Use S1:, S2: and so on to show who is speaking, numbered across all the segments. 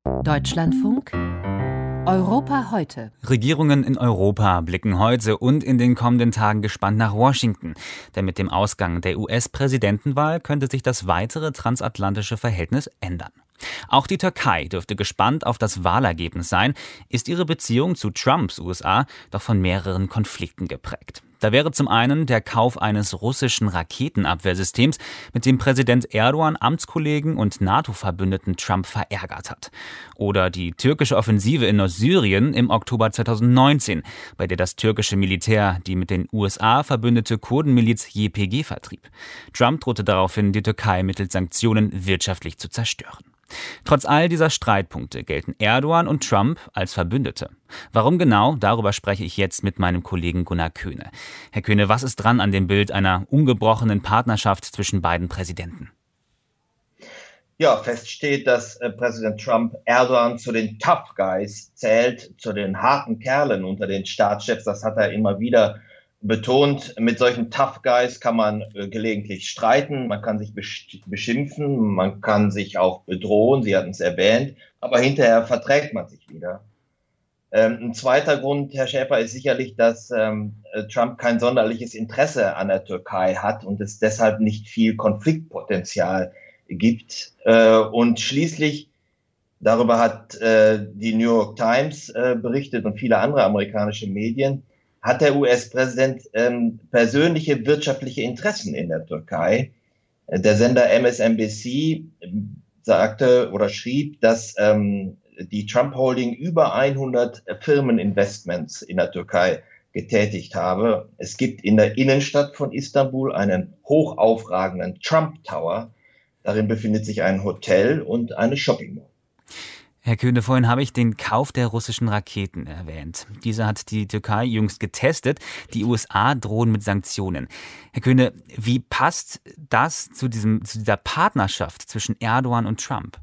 S1: Deutschlandfunk Europa heute.
S2: Regierungen in Europa blicken heute und in den kommenden Tagen gespannt nach Washington. Denn mit dem Ausgang der US-Präsidentenwahl könnte sich das weitere transatlantische Verhältnis ändern. Auch die Türkei dürfte gespannt auf das Wahlergebnis sein, ist ihre Beziehung zu Trumps USA doch von mehreren Konflikten geprägt. Da wäre zum einen der Kauf eines russischen Raketenabwehrsystems, mit dem Präsident Erdogan Amtskollegen und NATO-Verbündeten Trump verärgert hat. Oder die türkische Offensive in Nordsyrien im Oktober 2019, bei der das türkische Militär die mit den USA verbündete Kurdenmiliz YPG vertrieb. Trump drohte daraufhin, die Türkei mittels Sanktionen wirtschaftlich zu zerstören. Trotz all dieser Streitpunkte gelten Erdogan und Trump als Verbündete. Warum genau? Darüber spreche ich jetzt mit meinem Kollegen Gunnar Köhne. Herr Köhne, was ist dran an dem Bild einer ungebrochenen Partnerschaft zwischen beiden Präsidenten?
S3: Ja, fest steht, dass Präsident Trump Erdogan zu den Tough Guys zählt, zu den harten Kerlen unter den Staatschefs. Das hat er immer wieder betont. Mit solchen Tough Guys kann man gelegentlich streiten, man kann sich beschimpfen, man kann sich auch bedrohen, Sie hatten es erwähnt, aber hinterher verträgt man sich wieder. Ein zweiter Grund, Herr Schäfer, ist sicherlich, dass Trump kein sonderliches Interesse an der Türkei hat und es deshalb nicht viel Konfliktpotenzial gibt. Und schließlich, darüber hat die New York Times berichtet und viele andere amerikanische Medien, hat der US-Präsident persönliche wirtschaftliche Interessen in der Türkei. Der Sender MSNBC sagte oder schrieb, dass die Trump Holding über 100 Firmeninvestments in der Türkei getätigt habe. Es gibt in der Innenstadt von Istanbul einen hochaufragenden Trump Tower. Darin befindet sich ein Hotel und eine Shopping Mall.
S2: Herr Köhne, vorhin habe ich den Kauf der russischen Raketen erwähnt. Diese hat die Türkei jüngst getestet. Die USA drohen mit Sanktionen. Herr Köhne, wie passt das zu dieser Partnerschaft zwischen Erdogan und Trump?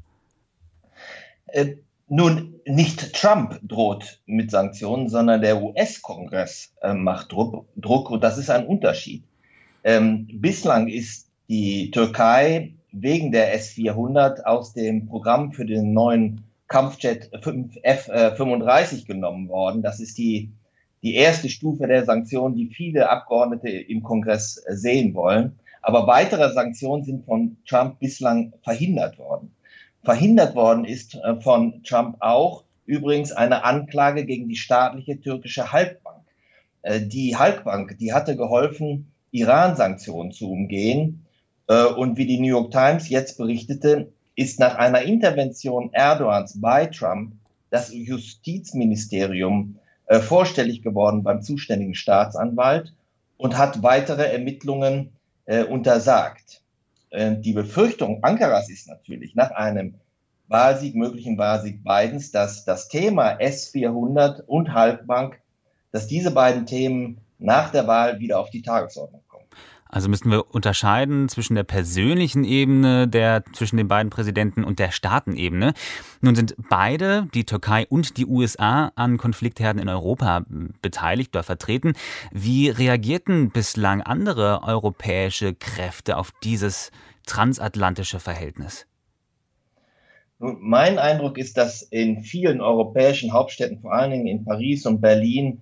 S3: Nun, nicht Trump droht mit Sanktionen, sondern der US-Kongress macht Druck und das ist ein Unterschied. Bislang ist die Türkei wegen der S-400 aus dem Programm für den neuen Kampfjet F-35 genommen worden. Das ist die erste Stufe der Sanktionen, die viele Abgeordnete im Kongress sehen wollen. Aber weitere Sanktionen sind von Trump bislang verhindert worden. Verhindert worden ist von Trump auch übrigens eine Anklage gegen die staatliche türkische Halkbank. Die Halkbank, die hatte geholfen, Iran-Sanktionen zu umgehen. Und wie die New York Times jetzt berichtete, ist nach einer Intervention Erdogans bei Trump das Justizministerium vorstellig geworden beim zuständigen Staatsanwalt und hat weitere Ermittlungen untersagt. Die Befürchtung Ankaras ist natürlich nach einem möglichen Wahlsieg Bidens, dass das Thema S-400 und Halkbank, dass diese beiden Themen nach der Wahl wieder auf die Tagesordnung kommen.
S2: Also müssten wir unterscheiden zwischen der persönlichen Ebene, zwischen den beiden Präsidenten und der Staatenebene. Nun sind beide, die Türkei und die USA, an Konfliktherden in Europa beteiligt oder vertreten. Wie reagierten bislang andere europäische Kräfte auf dieses transatlantische Verhältnis?
S3: Nun, mein Eindruck ist, dass in vielen europäischen Hauptstädten, vor allen Dingen in Paris und Berlin,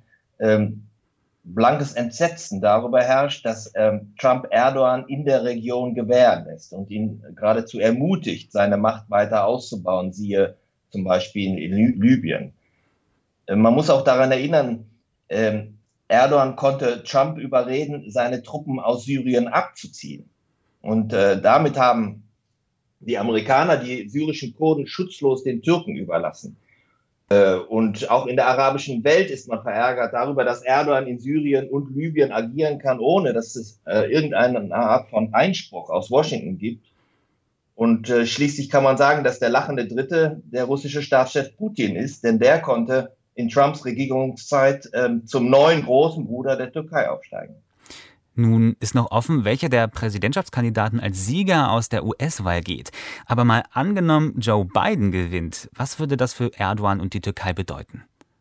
S3: blankes Entsetzen darüber herrscht, dass Trump Erdogan in der Region gewähren lässt und ihn geradezu ermutigt, seine Macht weiter auszubauen, siehe zum Beispiel in Libyen. Man muss auch daran erinnern, Erdogan konnte Trump überreden, seine Truppen aus Syrien abzuziehen. Und damit haben die Amerikaner die syrischen Kurden schutzlos den Türken überlassen. Und auch in der arabischen Welt ist man verärgert darüber, dass Erdogan in Syrien und Libyen agieren kann, ohne dass es irgendeine Art von Einspruch aus Washington gibt. Und schließlich kann man sagen, dass der lachende Dritte der russische Staatschef Putin ist, denn der konnte in Trumps Regierungszeit zum neuen großen Bruder der Türkei aufsteigen.
S2: Nun ist noch offen, welcher der Präsidentschaftskandidaten als Sieger aus der US-Wahl geht. Aber mal angenommen, Joe Biden gewinnt, was würde das für Erdogan und die Türkei bedeuten?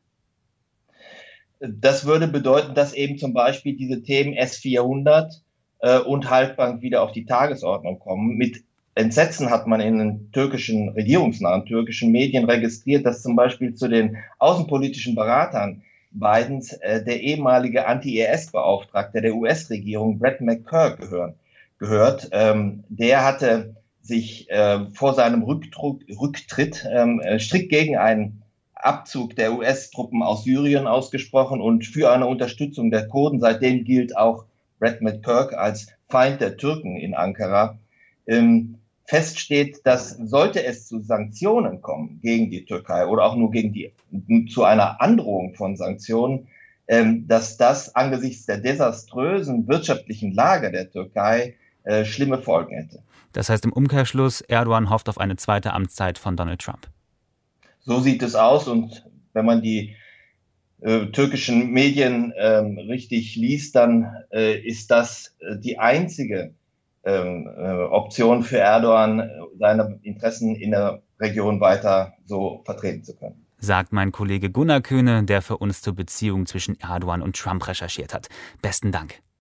S3: Das würde bedeuten, dass eben zum Beispiel diese Themen S-400 und Halkbank wieder auf die Tagesordnung kommen, mit Entsetzen hat man in den regierungsnahen türkischen Medien registriert, dass zum Beispiel zu den außenpolitischen Beratern Bidens der ehemalige Anti-IS-Beauftragte der US-Regierung, Brett McCurk, gehört. Der hatte sich vor seinem Rücktritt strikt gegen einen Abzug der US-Truppen aus Syrien ausgesprochen und für eine Unterstützung der Kurden. Seitdem gilt auch Brett McCurk als Feind der Türken in Ankara. Fest steht, dass sollte es zu Sanktionen kommen gegen die Türkei oder auch nur zu einer Androhung von Sanktionen, dass das angesichts der desaströsen wirtschaftlichen Lage der Türkei schlimme Folgen hätte.
S2: Das heißt im Umkehrschluss, Erdogan hofft auf eine zweite Amtszeit von Donald Trump.
S3: So sieht es aus, und wenn man die türkischen Medien richtig liest, dann ist das die einzige Option für Erdogan, seine Interessen in der Region weiter so vertreten zu können.
S2: Sagt mein Kollege Gunnar Köhne, der für uns zur Beziehung zwischen Erdogan und Trump recherchiert hat. Besten Dank.